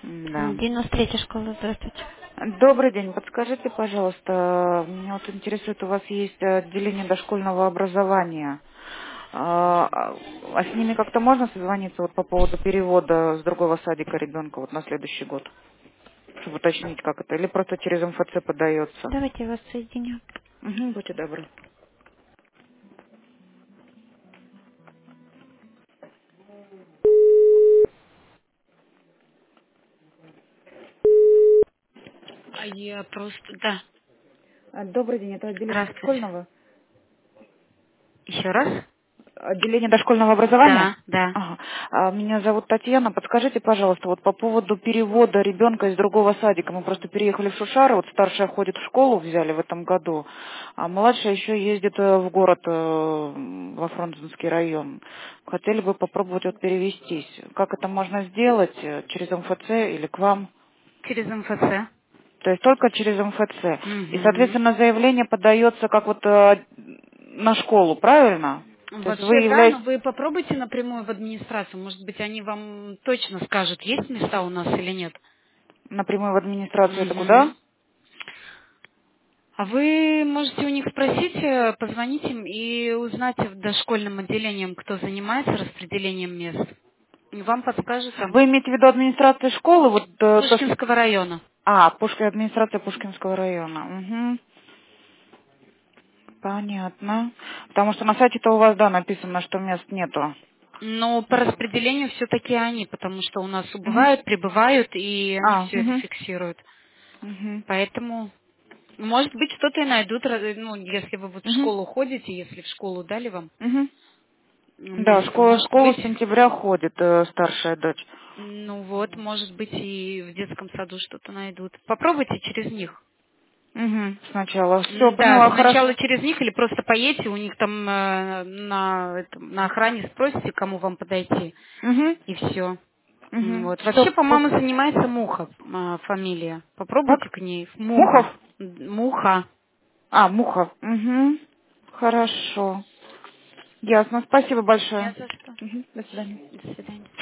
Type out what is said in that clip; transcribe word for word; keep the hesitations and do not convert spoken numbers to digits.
Да. девяносто третья школа, здравствуйте. Добрый день. Подскажите, пожалуйста, меня вот интересует, у вас есть отделение дошкольного образования. А а с ними как-то можно созвониться вот по поводу перевода с другого садика ребенка вот на следующий год? Чтобы уточнить, как это? Или просто через эм эф це подается? Давайте я вас соединю. Угу, будьте добры. А я просто... Да, А, Добрый день. Это отделение здравствуйте. дошкольного? Еще раз? Отделение дошкольного образования? Да, да. Ага. А, Меня зовут Татьяна. Подскажите, пожалуйста, вот по поводу перевода ребенка из другого садика. Мы просто переехали в Шушары, вот старшая ходит в школу, взяли в этом году, а младшая еще ездит э, в город, э, во Фрунзенский район. Хотели бы попробовать вот перевестись. Как это можно сделать? Э, Через эм эф це или к вам? Через эм эф це. То есть только через эм эф це. И, Угу. соответственно, заявление подается как вот э, на школу, правильно? То есть вы Вообще, да, но являетесь... вы попробуйте напрямую в администрацию. Может быть, они вам точно скажут, есть места у нас или нет. Напрямую в администрацию это Угу. куда? А вы можете у них спросить, э, позвонить им и узнать в дошкольном отделении, кто занимается распределением мест. И вам подскажут там. Вы имеете в виду администрацию школы? Вот, э, то, что... Пушкинского района. А, Пушкин, администрация Пушкинского района. Угу. Понятно. Потому что на сайте-то у вас, да, написано, что мест нету. Но по распределению все-таки они, потому что у нас Угу. убывают, прибывают, и они А, все это угу. фиксируют. Угу. Поэтому, может быть, что-то и найдут, раз- ну, если вы вот в Угу. школу ходите, если в школу дали вам Угу. Да, место, школа, может школа быть, с сентября ходит, э, старшая дочь. ну вот, может быть, и в детском саду что-то найдут. Попробуйте через них. Угу. Сначала. Все, М, Да, поняла, сначала хорошо. через них или просто поедете, у них там э, на, этом- на охране спросите, к кому вам подойти, Угу. и все. Угу. Вот. Вообще, Все. по-моему, занимается Муха, а, фамилия. Попробуйте Как? к ней. Муха. Мухов? М, Муха. А, Мухов. Угу. Хорошо. Ясно. Спасибо Не большое. за что. Мгм. До свидания. До свидания.